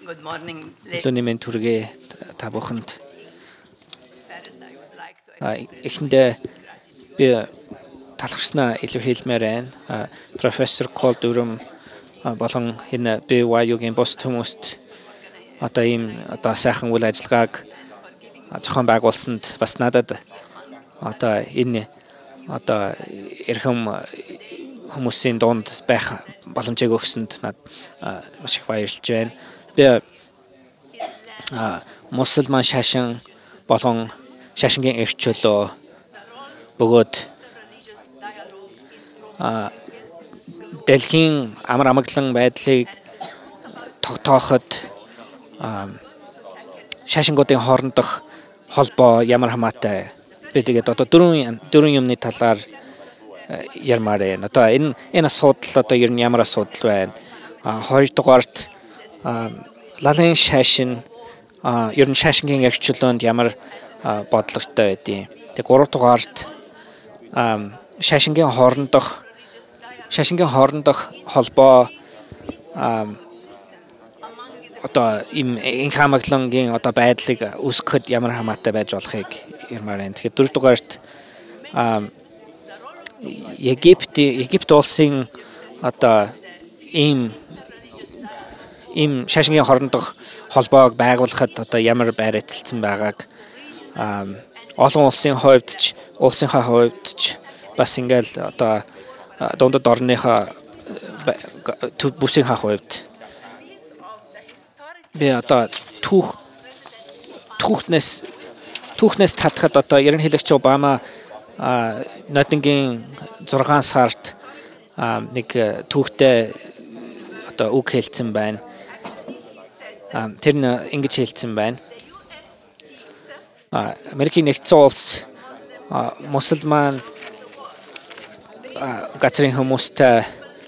Good morning. Луны минь түргээ та бүхэнд эхэндээ би талхарснаа илэрхийлмээр байна. Профессор Кол Дүрэм болон энэ BYU-гийн бус хүмүүст одоо ийм одоо сайхан үйл ажиллагааг зохион байгуулсанд бас надад одоо энэ одоо эрхэм хүмүүсийн дунд байх боломжийг өгсөнд над маш их баярлж байна. Би мусульман шашин болон шашингийн эрх чөлөө бөгөөд дэлхийн амар амгалан байдлыг тогтооход шашингуудын хоорондох холбоо ямар хамаатай би тэгээд одоо дөрвөн юмны талаар ярмаар байна. Одоо энэ асуудал одоо ер нь ямар асуудал байна? Хоёрдугаарт лалын шашин ер нь шашингийн эрх чөлөөнд ямар бодлоготой байдیں۔ Тэгээд гуравдугаарт шашингийн хоорондох холбоо одоо ийм хамаглангийн одоо байдлыг үүсгэхэд ямар хамаатай байж болохыг ярмаар байна. Тэгэхээр дөрөвдугаарт Египт улсын одоо ийм шашингийн хоорондох холбоог байгуулахад одоо ямар байр эцэлсэн байгааг олон улсынхаа хувьд ч бас ингээл одоо дундад орныхаа бүсийнхаа хувьд би одоо түүхнээс татахад одоо ерөнхийлөгч Обама нотингийн 6 сард нэг түүхтэй одоо үг хэлсэн байна. Тэр нь ингэж хэлсэн байна. Америкийн нэгдсэн улс мусульман газрын хүмүүстэй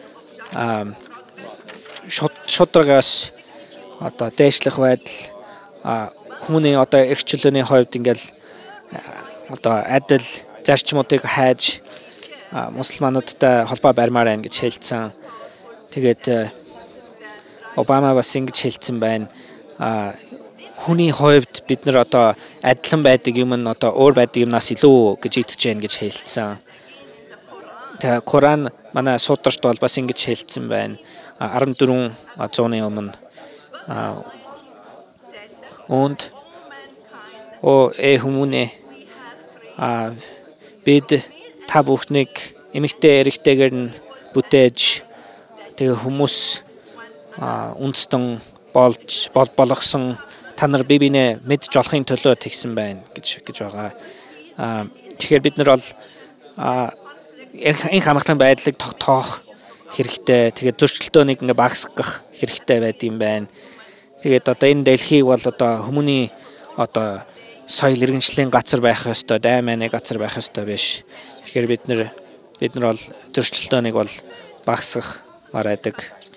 шударгаас одоо дээшлэх байдал хүмүүний одоо эрх чөлөөний хувьд ингээл одоо адил зарчмуудыг хайж мусульмануудтай холбоо барьмаар байна гэж хэлсэн. Тэгээд Обама бас ингэж хэлсэн байна. Хүний хувьд бид нар одоо адилхан байдаг юм нь одоо өөр байдаг юмнаас илүү гэж итгэж байна гэж хэлсэн. Тэгээд Коран манай сударт бол бас ингэж хэлсэн байна. 14 зууны өмнө und хүмүүнээ бид та бүхнийг эмэгтэй эрэгтэйгээр нь бүтээж тэгээ хүмүүс үндэстэн болгосон та нар бие биенээ мэдж болохын төлөө тэгсэн байна гэж байгаа. Тэгэхээр бид нар бол энэ хамгаалалтын байдлыг тогтоох хэрэгтэй. Тэгээд зөрчилдөөнийг ингээ багасгах хэрэгтэй байд юм байна. Тэгээд одоо энэ дэлхийг бол одоо хүмүүний одоо соёл иргэншлийн газар байх ёстой, дайманы газар байх ёстой биш. Тэгэхээр бид нар бол зөрчилдөөнийг бол багасгах мараадаг.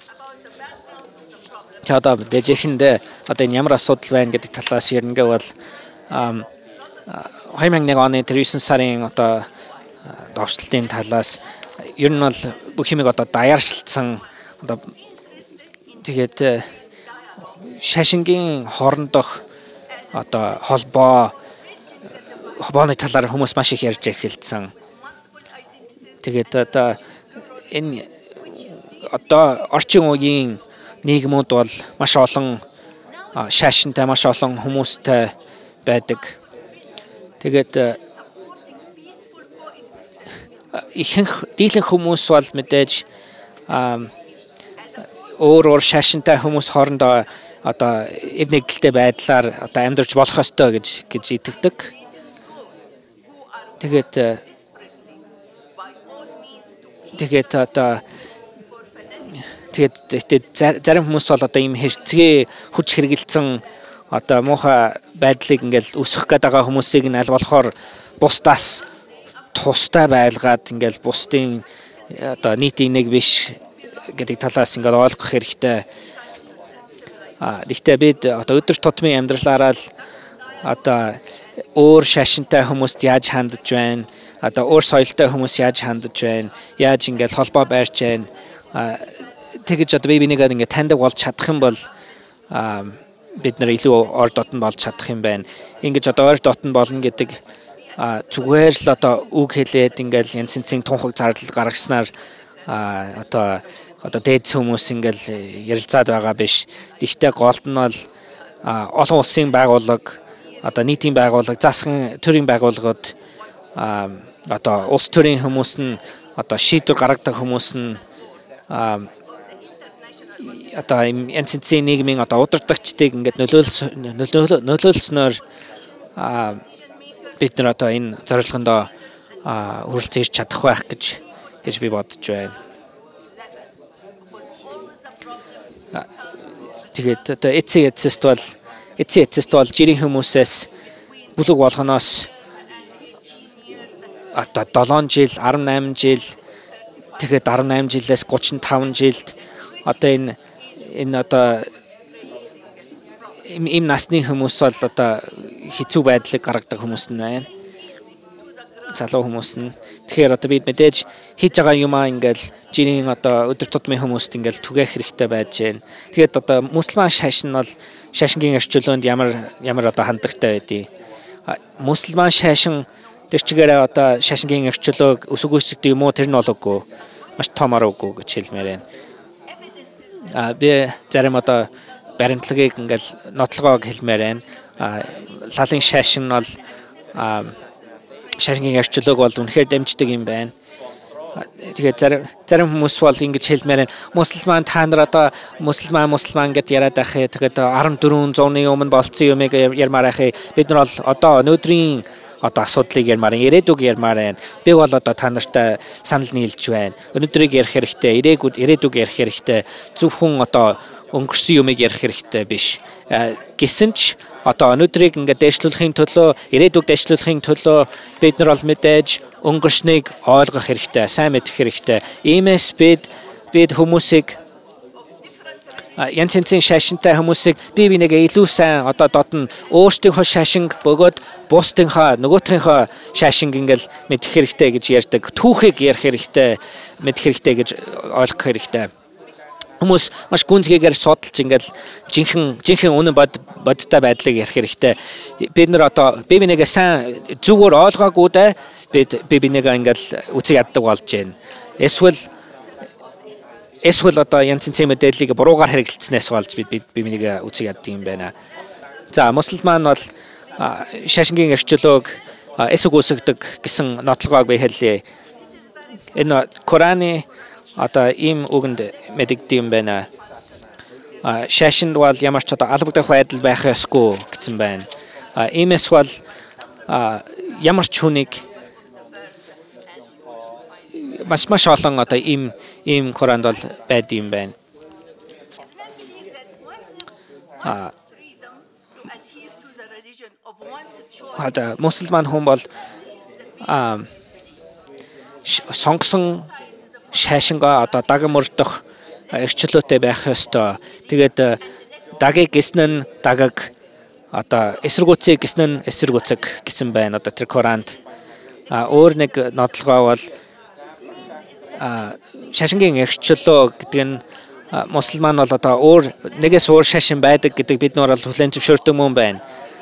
Тэгээд одоо дэжихэндээ одоо энэ ямар асуудал байна гэдэг талаас ярингээ бол 2001 оны 9 сарын одоо доошлтын талаас ер нь бол бүх юмыг одоо даяаршилсан одоо тэгээд шашингийн хоорондох одоо холбооны талаар хүмүүс маш их ярьж эхэлсэн. Тэгээд одоо энэ одоо орчин үеийн нийгмүүд бол маш олон шашинтай, маш олон хүмүүстэй байдаг. Тэгээд ихэнх дийлэнх хүмүүс бол мэдээж өөр шашинтай хүмүүс хоорондоо одоо эв нэгдэлтэй байдлаар одоо амьдарч болох ёстой гэж итгэдэг. Тэгээд зарим хүмүүс бол одоо ийм хэрцгий хүч хэрэгэлсэн одоо муухай байдлыг ингээл өсгөх гээд байгаа хүмүүсийг нь аль болохоор бусдаас тустай байлгаад ингээл бусдын одоо нийтийн нэг биш гэдэг талаас ингээл ойлгох хэрэгтэй. Гэхдээ бид одоо өдөр тутмын амьдралаараа л одоо өөр шашинтай хүмүүст яаж хандж байна? Одоо өөр соёлтой хүмүүс яаж хандж байна? Яаж ингээл холбоо байрч байна? Тэгэж одоо би бинийгээ ингээд таньдаг болж чадах юм бол бид нар илүү ор дотн болж чадах юм байна. Ингэж одоо ор дотн болно гэдэг зүгээр л одоо үг хэлээд ингээл янз янзын тунхаг зардал гаргаснаар одоо дээд хүмүүс ингээл ярилцаад байгаа биш. Гэхдээ гол нь бол олон улсын байгууллага, одоо нийтийн байгууллага, засгийн төрийн байгууллагууд одоо улс төрийн хүмүүс нь одоо шийдвэр гаргадаг хүмүүс нь одоо янз янзын нийгмийн одоо удирдагчдыг ингээд нөлөөлснөөр бид нар одоо энэ зорилгондоо хүрэлцэн ирж чадах байх гэж би бодож байна. Тэгээд одоо эцсийн эцэст бол жирийн хүмүүсээс бүлэг болгоноос одоо 7 жил, 18 жил, тэгээд 18 жилээс 35 жилд одоо энэ одоо им насны хүмүүс бол одоо хэцүү байдлыг гаргадаг хүмүүс нь байна. Залуу хүмүүс нь. Тэгэхээр одоо бид мэдээж хийж байгаа юмаа ингээл жирийн одоо өдөр тутмын хүмүүст ингээл түгээх хэрэгтэй байж байна. Тэгээд одоо мусульман шашин нь бол шашингийн эрхчлөөнд ямар одоо хандлагатай байдгийг. Мусульман шашин тэр чигээрээ одоо шашингийн эрхчлөөг өсгөөсгдөг юм уу, тэр нь болоогүй. Маш том аргагүй гэж хэлмээр байна. Би зарим одоо баримтлагыг ингээл нотлогоог хэлмээр байна. Лалын шашин бол шашингийн эрхчлөөг бол үнэхээр дэмждэг юм байна. Тэгээд зарим хүмүүс бол ингэж хэлмээр байна. Мусульман та нар одоо мусульман гэдээ яриад байхээ. Тэгээд 14 зууны өмнө болцсон юмыг ярмаар байхээ. Бид нар бол одоо өнөөдрийн одоо асуудлыг ярмаар, ирээдүг ярмаар байна. Би бол одоо та нартай санал нийлж байна. Өнөөдрийг ярих хэрэгтэй, ирээдүг ярих хэрэгтэй. Зөвхөн одоо өнгөрсөн юмыг ярих хэрэгтэй биш. Гэсэн ч одоо өнөөдрийг ингээд дэвшлүүлэхийн төлөө, ирээдүг дэвшлүүлэхийн төлөө бид нар бол мэдээж өнгөрснийг ойлгох хэрэгтэй, сайн мэдэх хэрэгтэй. Иймээс бид хүмүүсийг янз янзын шашинтай хүмүүсийг бие бинийгээ илүү сайн одоо додно өөрсдийнхөө шашинг бөгөөд нөгөөтгийнхөө шашинг ингээл мэдэх хэрэгтэй гэж ярьдаг. Түүхийг ярих хэрэгтэй, мэдэх хэрэгтэй гэж ойлгох хэрэгтэй. Хүмүүс маш гүнзгийгээр судалж ингээл жинхэнэ үнэн бодтой байдлыг ярих хэрэгтэй. Бид нар одоо бие бинийгээ сайн зүгээр ойлгоогүйдээ бид бие бинийгээ ингээл үцэг яддаг болж байна. Эсвэл одоо янз янзын мэдээллийг буруугаар хэрэглэснээс болж бид бие бинийгээ үцэг яддаг юм байна. За мусульман бол шашингийн эрхчлөөг эсэг үүсгдэг гэсэн нотлогоог би хэллээ. Энэ Кораны одоо ийм үгэнд мэдэгдэв юм байна. Шашинд бол ямар ч одоо албагдах байдал байх ёсгүй гэсэн байна. Иймээс бол ямар ч хүнийг маш олон одоо ийм Коранд бол байд юм байна. Одоо мусульман хүн бол сонгосон шашингаа одоо даган мөрдөх эрхчлөөтэй байх ёстой. Тэгээд дагийг гэснэ нь дагаг одоо эсэргүүцийг гэснэ нь эсэргүүцэг гэсэн байна. Одоо тэр Коранд өөр нэг нотлогоо бол шашингийн эрхчлөө гэдэг нь мусульман бол одоо нэгээс өөр шашин байдаг гэдэг бид нар бол хүлээн зөвшөөрдөг юм байна.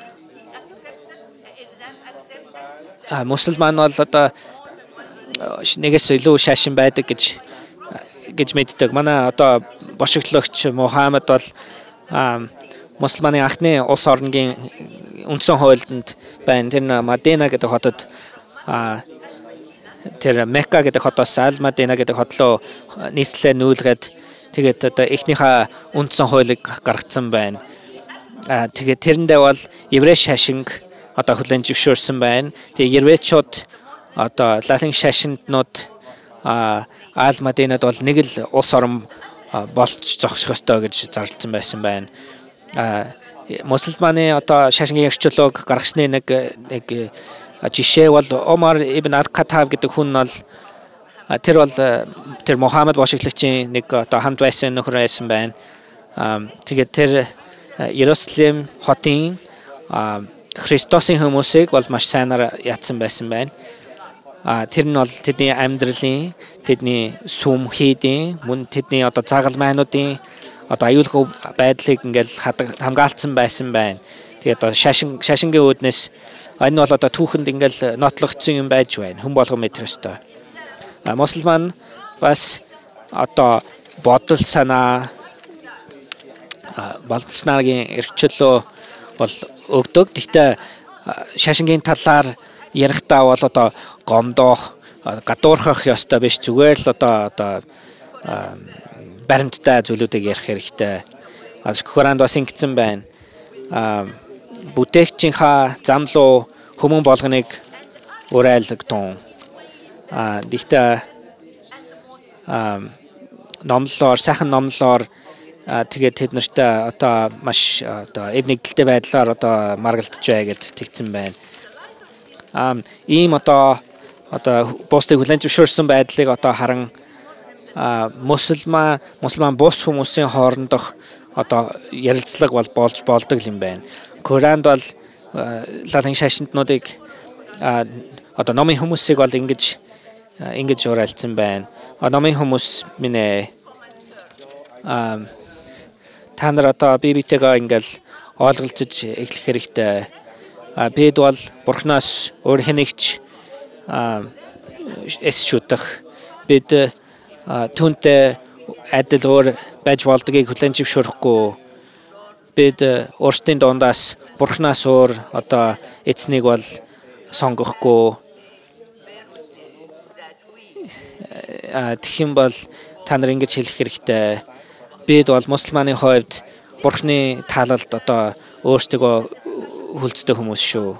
Мусульман бол одоо нэгээс илүү шашин байдаг гэж мэддэг. Манай одоо бошиглогч Мухаммад бол мусульманы анхны улс орнгийн үндсэн хуульд байна. Тэр Мадина гэдэг хотод тэр Мекка гэдэг хотоос Аль-Мадина гэдэг хот руу нийслэлээ нүүлгээд тэгээд одоо эхнийхээ үндсэн хуулийг гаргацсан байна. Тэгээд тэрэндээ бол еврей шашинг одоо хүлээн зөвшөөрсөн байна. Тэгээд еврейчууд одоо лалын шашинднууд Аль-Мадинад бол нэг л улс орн болж зогсох ёстой гэж зарласан байсан байна. Мусульманы одоо шашингийн эрхчлөөг гаргасны нэг жишээ бол Омар ибн Аль-Хаттаб гэдэг хүн бол тэр Мухаммад бошиглагчийн нэг одоо хамт байсан нөхөр байсан байна. Тэгээд тэр Иерусалим хотын Христосын хүмүүсийг бол маш сайнаар ядсан байсан байна. Тэр нь бол тэдний амьдралын, тэдний сүм хийдийн, мөн тэдний одоо загалмайнуудын одоо аюулгүй байдлыг ингээл хамгаалцсан байсан байна. Тэгээд одоо шашингийн үүднээс энэ бол одоо түүхэнд ингээл нотлогдсон юм байж байна. Хүн болгон мэдэх ёстой. Мусульман бас одоо бодол санаагийн эрхчлөө бол өгдөг. Гэхдээ шашингийн талаар ярихдаа бол одоо гомдоох, гадуурхах ёстой биш. Зүгээр л одоо баримттай зүйлүүдийг ярих хэрэгтэй. Коранд бас ингэсэн байна. Бүтээгчийнхаа зам руу хүмүүн болгоныг урайлагдсан. Гэхдээ номлолоор, сайхан номлолоор тэгээд тэд нартай одоо маш одоо эв нэгдэлтэй байдлаар одоо маргалдаж бай гэд тэгсэн байна. Ийм одоо бусдыг хүлээн зөвшөөрсөн байдлыг одоо харан мусульман бус хүмүүсийн хоорондох одоо ярилцлага бол болж болдог юм байна. Коранд бол лалын шашинтнуудыг одоо номын хүмүүсийг бол ингэж урайлцсан байна. Номын хүмүүс минь та нар одоо биетэйгээ ингээл ойлголцож эхлэх хэрэгтэй. Бид бол Бурханаас өөр хэнийгч эс шүтэх. Бид түүнтэй адил өөр байж болдгийг хүлээн зөвшөөрөхгүй. Бид өөрсдийн дундаас Бурханаас өөр одоо эцнийг бол сонгохгүй. Тэгэх юм бол та нар ингэж хэлэх хэрэгтэй. Бид бол мусульманы хувьд Бурханы таалалд одоо өөрсдөө хүлцдэг хүмүүс шүү.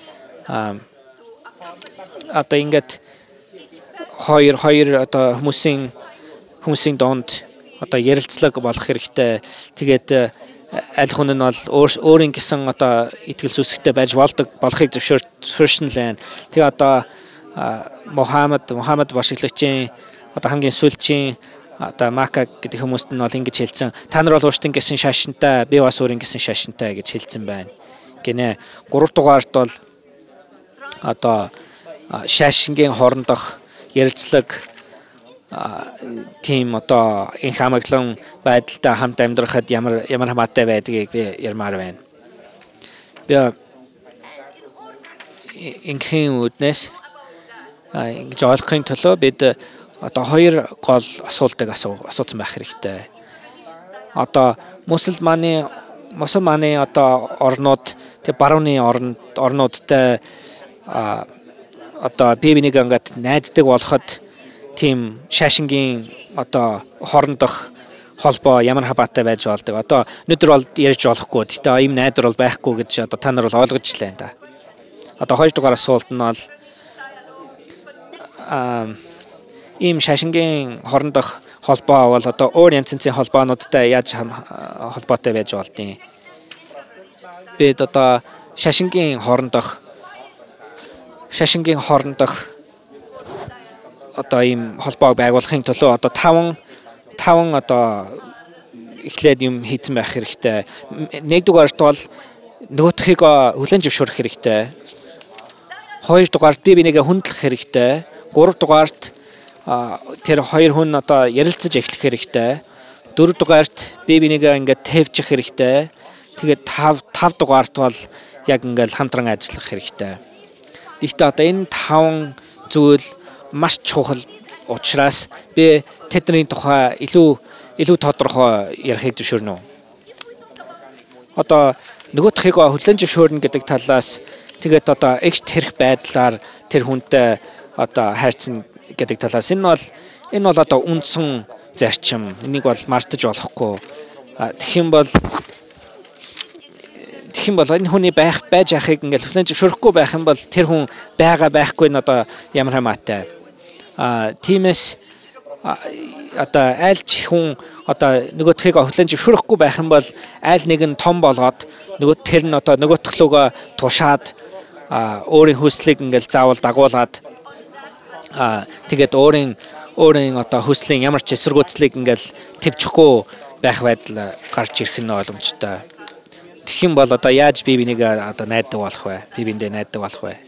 Одоо ингээд хоёр одоо хүмүүсийн донд одоо ярилцлага болох хэрэгтэй. Тэгээд аль хүн нь бол өөрийн гэсэн одоо итгэл сүсгтэй байж болохыг зөвшөөрсөн л байна. Тэгээ одоо Мухаммад башиглагчийн одоо хамгийн сүүлчийн одоо Мака гэдэг хүмүүст нь бол ингэж хэлсэн. Та нар бол өөрсдийн гэсэн шашинтай, би бас өөрийн гэсэн шашинтай гэж хэлсэн байна. Гинэ. 3 дугаарт бол одоо шашингийн хоорондох ярилцлага тийм одоо инх амаглан байдалтай хамт амьдрахад ямар хамаатай байдгийг би ярмаар байна. Би инхийн үднэс ингэж ойлгохын төлөө бид одоо 2 гол асуултыг асуусан байх хэрэгтэй. Одоо мусульманы одоо орнууд тэг барууны орнуудтай одоо бие биенийг ингээд найддаг болоход тийм шашингийн одоо хоорондох холбоо ямар хабаатай байж болдог. Одоо өнөөдөр бол ярьж болохгүй. Гэхдээ ийм найдар бол байхгүй гэж одоо та нар бол ойлгож лээ да. Одоо 2 дугаар асуулт нь бол ийм шашингийн хоорондох холбоо бол одоо өөр янз бүрийн холбоонуудтай яаж холбоотой байж болдیں۔ Бид одоо шашингийн хоорондох одоо ийм холбоог байгуулахын төлөө одоо 5 одоо эхлээд юм хийцэн байх хэрэгтэй. 1 дугаарт бол нөгөөдхийг хүлээн зөвшөөрөх хэрэгтэй. 2 дугаарт бие бинийгээ хүндлэх хэрэгтэй. 3 дугаарт тэр 2 хүн одоо ярилцаж эхлэх хэрэгтэй. 4 дугаарт бие бинийгээ ингээд тавьчих хэрэгтэй. Тэгээд 5 дугаарт бол яг ингээд хамтран ажиллах хэрэгтэй. Гэхдээ одоо энэ 5 зүйл маш чухал учраас би тэдний тухай илүү тодорхой ярихыг зөвшөөрнө. Одоо нөгөөдхийг хүлээн зөвшөөрнө гэдэг талаас тэгээд одоо эгч тэрх байдлаар тэр хүнтэй одоо хайрцсан гэдэг талаас энэ бол одоо үндсэн зарчим. Энийг бол мартаж болохгүй. Тэгэх юм бол энэ хүний байж яхахыг ингээл хүлээн зөвшөөрөхгүй байх юм бол тэр хүн байхгүй нь одоо ямар хамаатай. Тиймээс одоо айлч хүн одоо нөгөөдхийг хүлээн зөвшөөрөхгүй байх юм бол айл нэг нь том болгоод тэр нь одоо нөгөөдхлөөгөө тушаад өөрийн хүслийг ингээл заавал дагуулад тэгээд өөрийн одоо хүслийн ямар ч эсэргүүцлийг ингээл твчихгүй байх байдал гарч ирэх нь боломжтой. Тэгэх юм бол одоо яаж бие бинийг одоо найддаг болох вэ? Бие биендээ найддаг болох вэ?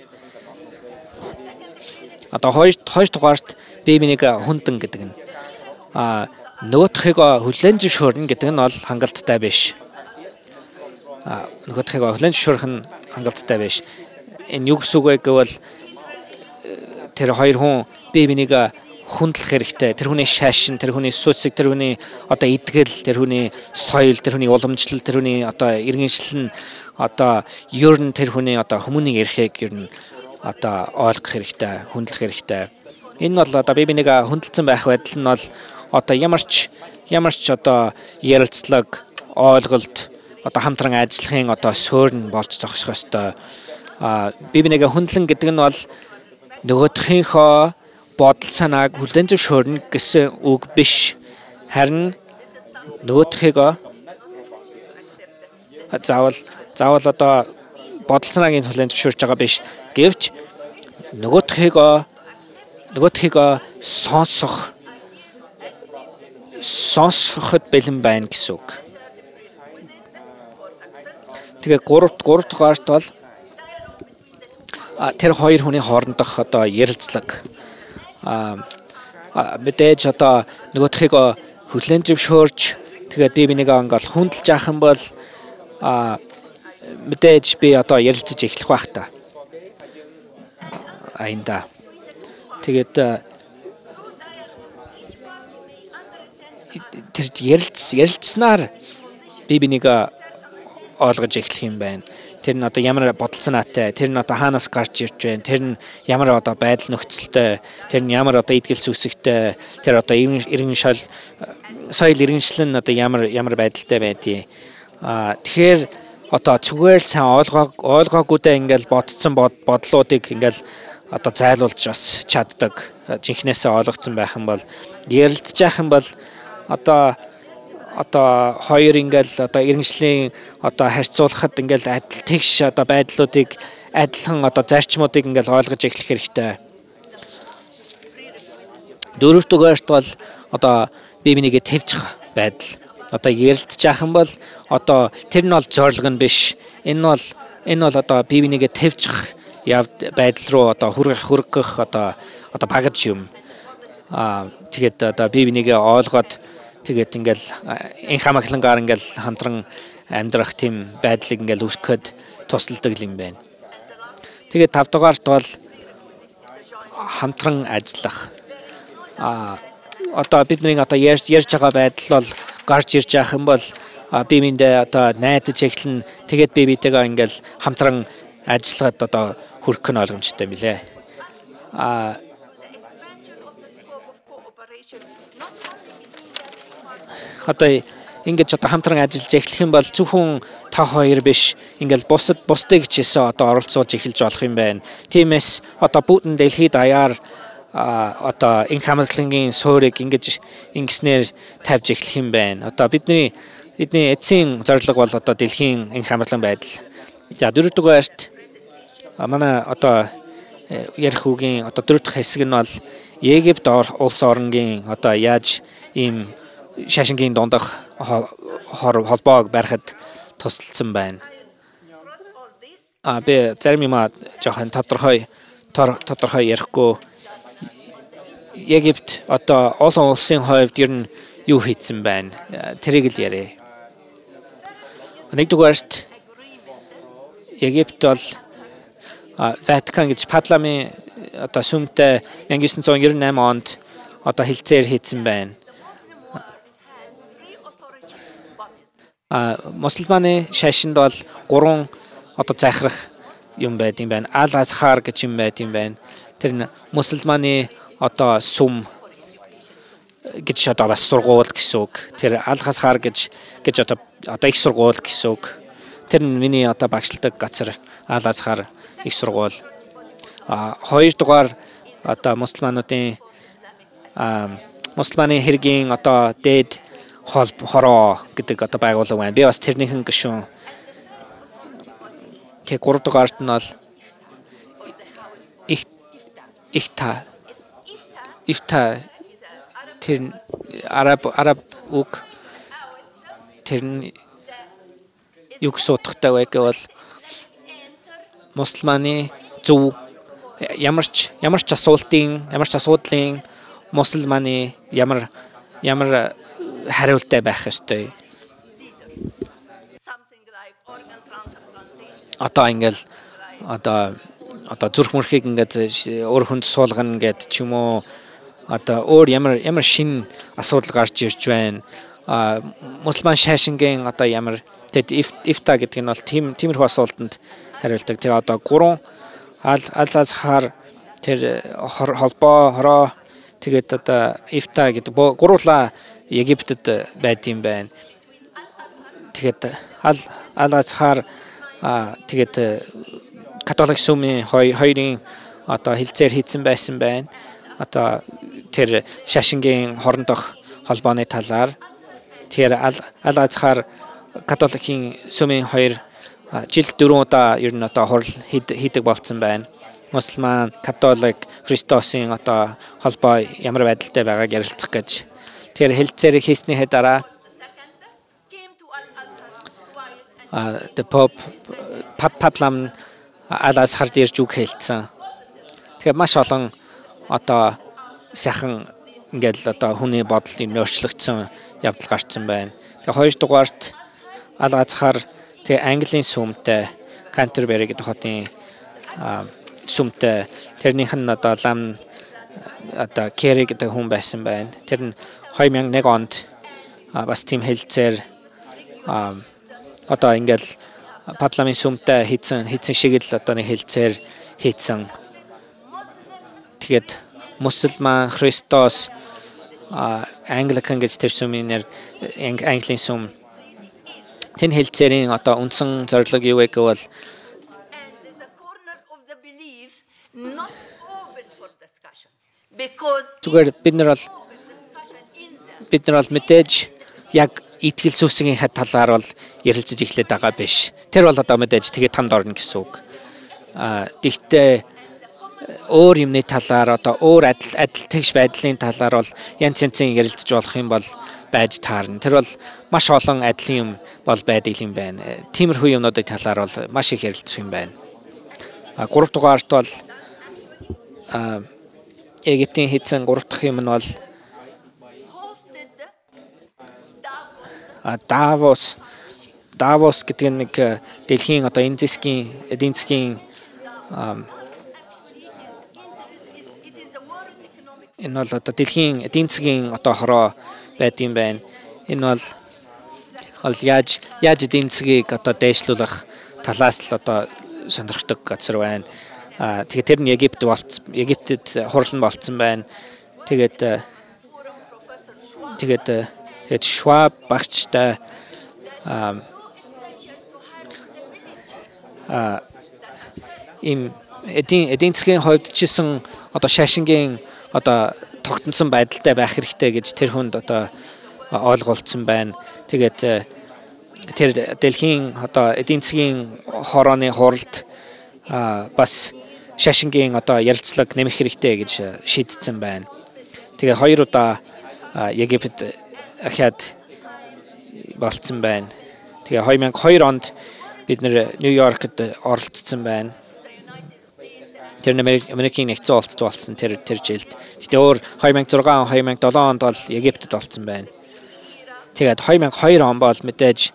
Одоо хоёр дугаарт бие бинийг хүндэн гэдэг нь нөгөөдхийг хүлээн зөвшөөрнө гэдэг нь бол хангалттай биш. Нөгөөдхийг хүлээн зөвшөөрөх нь хангалттай биш. Энэ юу гэсэн үг вэ гэвэл тэр хоёр хүн бие бинийг хүндлэх хэрэгтэй. Тэр хүний шашин, тэр хүний сүсэг, тэр хүний одоо идгэл, тэр хүний соёл, тэр хүний уламжлал, тэр хүний одоо иргэншил нь одоо ер нь тэр хүний одоо хүмүүний эрхийг ер нь одоо ойлгох хэрэгтэй, хүндлэх хэрэгтэй. Энэ бол одоо бие бинийг хүндэлсэн байх байдал нь бол одоо ямар ч одоо ярилцлага, ойлголт, одоо хамтран ажиллахын одоо суурь болж зогсох ёстой. Бие бинийг хүндлэн гэдэг нь бол нөгөөдхийнхөө бодол санааг хүлээн зөвшөөрнө гэсэн үг биш. Харин нөгөөдхийг заавал одоо бодол санааг хүлээн зөвшөөрж байгаа биш. Гэвч нөгөөдхийг сонсоход бэлэн байна гэсэн үг. Тэгээ 3 дугаарт бол тэр хоёр хүний хоорондох одоо ярилцлага мэдээж одоо нөгөөдхийг хүлээн зөвшөөрж тэгээд би бинийг ингээл хүндэлж яах юм бол мэдээж би одоо ярилцаж эхлэх байх та. Аянда. Тэгээд тэр ярилцсанаар би бинийг ойлгож эхлэх юм байна. Тэр нь одоо ямар бодол санаатай, тэр нь одоо хаанаас гарч ирж байна, тэр нь ямар одоо байдал нөхцөлтэй, тэр нь ямар одоо идгэл сүсэгтэй, тэр одоо соёл иргэншил нь одоо ямар байдалтай байдгийг. Тэгэхээр одоо зүгээр л сайн ойлгоогүйдээ ингээл бодцсон бодлуудыг ингээл одоо зайлуулж бас чаддаг. Жинхнээсээ ойлгоцсон байх юм бол ярилцж яах юм бол одоо хоёр ингээл одоо иргэншлийн одоо харьцуулахад ингээл адил тэгш одоо байдлуудыг адилхан одоо зарчмуудыг ингээл ойлгож эхлэх хэрэгтэй. Дөрөвдүгээрт бол одоо бие бинийг тавьчих байдал. Одоо ярилцж яах юм бол одоо тэр нь бол зорилго нь биш. Энэ бол одоо бие бинийг тавьчих байдал руу одоо хүргэх одоо багаж юм. Тэгээд одоо бие бинийг ойлгоод тэгээд ингээл энх хамаглангаар ингээл хамтран амьдрах тийм байдлыг ингээл үүсгэхэд тусалдаг юм байна. Тэгээд 5 дугаарт бол хамтран ажиллах. Одоо бидний одоо ярьж байгаа байдал бол гарч ирж яах юм бол бие биендээ одоо найдаж эхлэн тэгээд бие биетэйгээ ингээл хамтран ажиллахад одоо хүрэх нь ойлгомжтой юм лээ. Одоо ингэж одоо хамтран ажиллаж эхлэх юм бол зөвхөн та хоёр биш ингээл бусдыг ч гэсэн одоо оролцуулж эхэлж болох юм байна. Тиймээс одоо бүгд дэлхийд даяар одоо энэ хамтлагийн суурийг ингэснээр тавьж эхлэх юм байна. Одоо бидний эцсийн зорилго бол одоо дэлхийн энэ хамтлаг байдал. За 4 дугаарт манай одоо ярих үгийн одоо 4 дахь хэсэг нь бол Египт улс орнгийн одоо яаж ийм шашингийн дундах холбоог барихад тусалсан байна. Би зарим юм жоохон тодорхой ярихгүй. Египт одоо олон улсын хувьд ер нь юу хийсэн байна? Тэрийг л яриа. Нэгдүгээрт Египт бол Ватикан гэж парламент одоо сүмтэй 1998 онд одоо хилцээр хийсэн байна. Мусульманы шашинд бол 3 одоо захирах юм байдсан байна. Ал-Азхар гэж юм байдсан байна. Тэр нь мусульманы одоо сүм гэж одоо бас сургууль гэсэн үг. Тэр Ал-Азхар гэж одоо их сургууль гэсэн үг. Тэр нь миний одоо багшилдаг газар Ал-Азхар их сургууль. 2 дугаар одоо мусульманы хэргийн одоо дээд хороо гэдэг одоо байгууллага байна. Би бас тэрнийхэн гишүүн. Тэг 3 дугаарт нь бол Ифта тэр араб үг тэр нь юу гэсэн утгатай вэ гэвэл мусульманы зөв ямар ч асуудлын мусульманы ямар хариултай байх ёстой. Одоо ингээл одоо зүрх мөрхийг ингээд өөр хүнд суулгана гэд ч юм уу одоо өөр ямар шин асуудал гарч ирж байна. Мусульман шашингийн одоо ямар тэд ифта гэдэг нь бол тиймэрхүү асуултанд хариулдаг. Тэгээ одоо гурван аль-азхар тэр холбоо хороо тэгээд одоо ифта гэдэг гурлаа Египтэд байд юм байна. Тэгээд аль-азхар тэгээд католик сүмийн хоёрын одоо хилцээр хийсэн байсан байна. Одоо тэр шашингийн хорондох холбооны талаар тэр аль-азхар католикийн сүмийн хоёр жил 4 удаа ер нь одоо хурал хийдэг болцсон байна. Мусульман, католик, Христосын одоо холбоо ямар байдалтай байгааг ярилцах гэж тэр хилцээрийг хийснийхээ дараа the Paplam аль-азхар дээр зүг хэлсэн. Тэгэхээр маш олон одоо сайхан ингээл одоо хүний бодлын өөрчлөгдсөн явдал гарсан байна. Тэгээ хоёр дугаарт аль-азхар тэгээ Английн сүмтэй Canterbury гэдэг хотын сүмтэй тэрнийх нь одоо лам одоо Керри гэдэг хүн байсан байна. Тэр нь 2001 онд бас тийм хэлцээр одоо ингээл Папламын сүмтэй хийсэн шиг л одоо нэг хэлцээр хийсэн. Тэгээд Мусульман, Христос, Anglican гэж тэр сүмийн нэр Английн сүм. Тэн хэлцээрийн одоо үндсэн зорилго юу вэ гэвэл зүгээр бид нар бол мэдээж яг итгэл сүсгийн талаар бол ярилцаж эхлэх байгаа биш. Тэр бол одоо мэдээж тэгээд тамд орно гэсэн үг. Тэгтээ өөр юмны талаар одоо өөр адил тэгш байдлын талаар бол янз янзын ярилцаж болох юм бол байж таарна. Тэр бол маш олон адилын юм бол байдаг юм байна. Тиймэрхүү юмнуудын талаар бол маш их ярилцах юм байна. 3 дугаарт бол Египтийн хийсэн 3 дахь юм нь бол Давос гэдэг нэг дэлхийн одоо эдийн засгийн энэ бол одоо дэлхийн эдийн засгийн одоо хороо байд юм байна. Энэ бол яаж эдийн засгийг одоо дээшлүүлэх талаас л одоо сонирхдаг газар байна. Тэгээд тэр нь Египтэд хурлан болцсон байна. Тэгээд Шваб багчтай им эдийн засгийн хувьд чисэн одоо шашингийн одоо тогтносон байдалтай байх хэрэгтэй гэж тэр хүнд одоо ойлгуулсан байна. Тэгээд тэр дэлхийн одоо эдийн засгийн хорооны хуралд бас шашингийн одоо ярилцлага нэмэх хэрэгтэй гэж шийдсэн байна. Тэгээ 2 удаа Египет ахад болцсон байна. Тэгээ 2002 онд бид нэр Нью-Йоркд оролцсон байна. Тэр Америкийн нэгдсэн улсад болсон тэр жилд. Гэтэ өөр 2006 он 2007 онд бол Египтэд болцсон байна. Тэгээд 2002 он бол мэдээж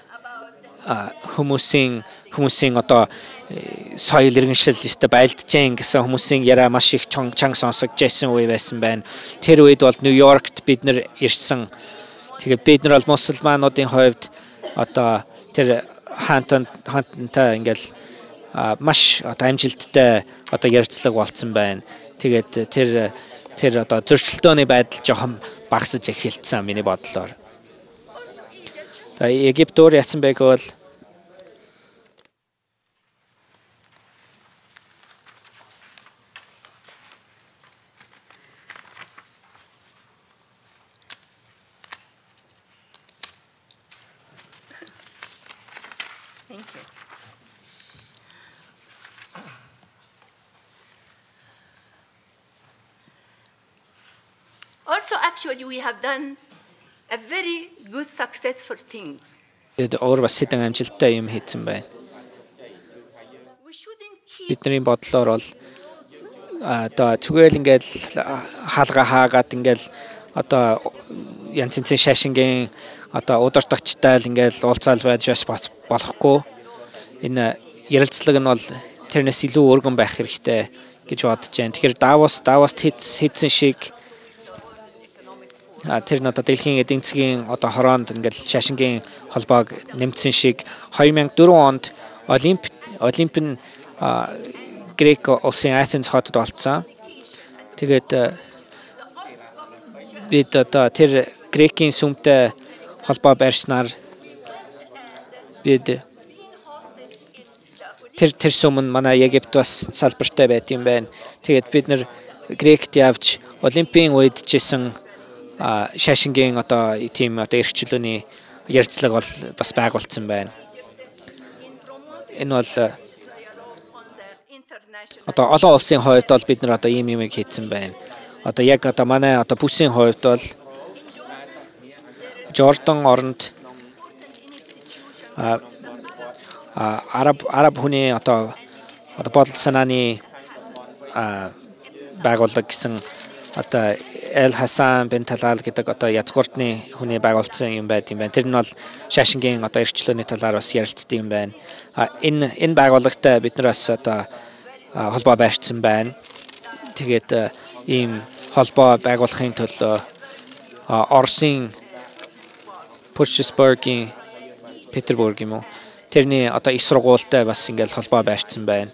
хүмүүсийн одоо соёл иргэншил өстө байлдажэн гэсэн хүмүүсийн яриа маш их чанга сонсогдож байсан үе байсан байна. Тэр үед бол Нью-Йоркт бид нэр ирсэн. Тэгээд бид нар бол мусульмануудын хувьд одоо тэр хаантантай ингээл маш одоо амжилттай одоо ярилцлага болцсон байна. Тэгээд тэр одоо зөрчилдөөний байдал жоохон багасж эхэлсэн миний бодлоор. Египт өөр яасан бэ гэвэл Also, actually, we have done a very good, successful things. Өөр бас хэдэн амжилттай юм хийсэн байна. Бидний бодлоор бол одоо зүгээр л ингээл хаалга хаагаад ингээл одоо янз янзын шашингийн одоо удирдагчтай л ингээл уулзаал байж болохгүй. Энэ ярилцлага нь бол тэрнээс илүү өргөн байх хэрэгтэй гэж бодож байна. Тэгэхээр Давост хийсэн шиг тэр нь одоо дэлхийн эдийн засгийн одоо хороонд ингээл шашингийн холбоог нэмсэн шиг 2004 онд Олимп нь Грек улсын Athens хотод болцсон. Тэгээд бид одоо тэр Грекийн сүмтэй холбоо барьснаар бид тэр сүм нь манай Египт бас салбартай байт юм байна. Тэгээд бид нэр Грект явж Олимпийн үед жисэн шашингийн одоо тийм одоо эрх чөлөөний ярилцлага бол бас байгуулсан байна. Энэ бол одоо олон улсын хувьд бол бид нар одоо ийм юмыг хийсэн байна. Одоо яг одоо манай одоо бүсийн хувьд бол Жордан оронд араб хүний одоо бодол санааны байгууллага гэсэн одоо Эл Хасан бен Талал гэдэг одоо язгууртны хүний байгуулсан юм байт юм байна. Тэр нь бол шашингийн одоо эрх чөлөөний талаар бас ярилцдаг юм байна. Энэ байгууллагатай бид нар бас одоо холбоо барьсан байна. Тэгээд ийм холбоо байгуулахын төлөө Оросын Петербургийн Петербург юм уу? Тэрний одоо их сургуультай бас ингээл холбоо барьсан байна.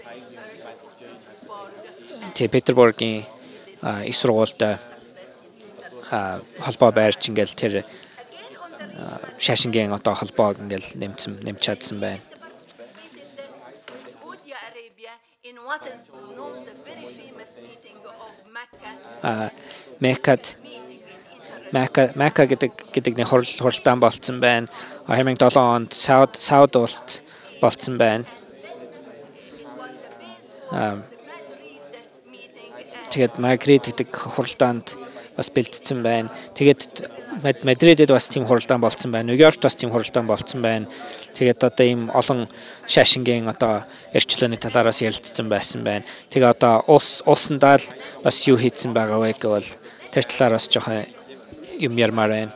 Тэгээ Петербургийн их сургуультай холбоо барьж ингээл тэр шашингийн одоо холбоог ингээл нэмж чадсан байна. Мекка гэдэг нэг хуралдаан болцсон байна. 2007 онд Сауд улсад болцсон байна. Тэгээд Мадрид гэдэг хуралдаанд бас бэлдсэн байна. Тэгээд Мадридэд бас тийм хуралдаан болцсон байна. Нью-Йоркт бас тийм хуралдаан болцсон байна. Тэгээд одоо ийм олон шашингийн одоо эрхчлөөний талаараас ярилцсан байсан байна. Тэгээд одоо улсандаа л бас юу хийсэн байгаа вэ гэвэл тэр талаараас жоохон юм ярмаар байна.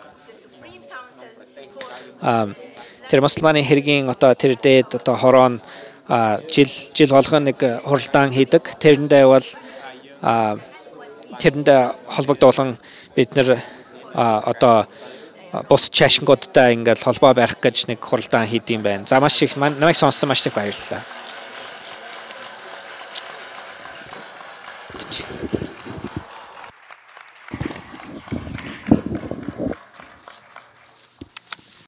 Тэр мусульманы хэргийн одоо тэр дээд одоо хорон жил болгон нэг хуралдаан хийдэг. Тэрэндээ бол тэрэндээ холбогдуулан бид нэр одоо бус шашингуудтай ингээл холбоо барих гэж нэг хуралдаан хийдэм байна. За маш их намайг сонссон маш их баярлалаа.